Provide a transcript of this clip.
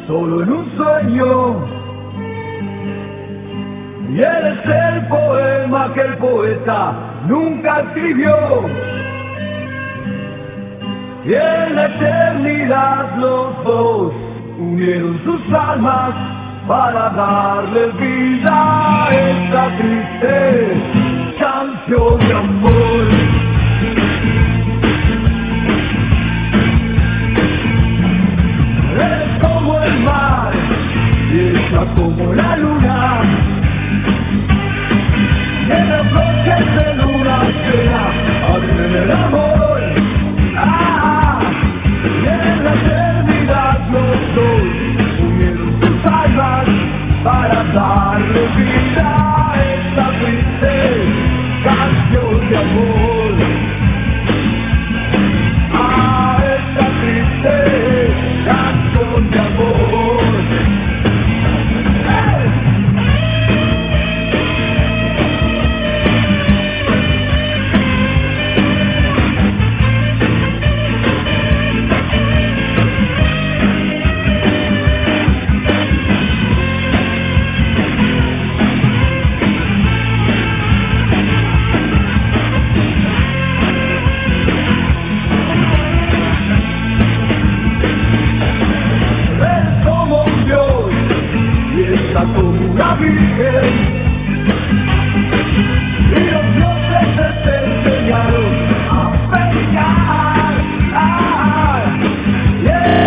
solo en un sueño. Y eres el poema que el poeta nunca escribió. Y en la eternidad los dos unieron sus almas para darle vida a esta triste canción de amor.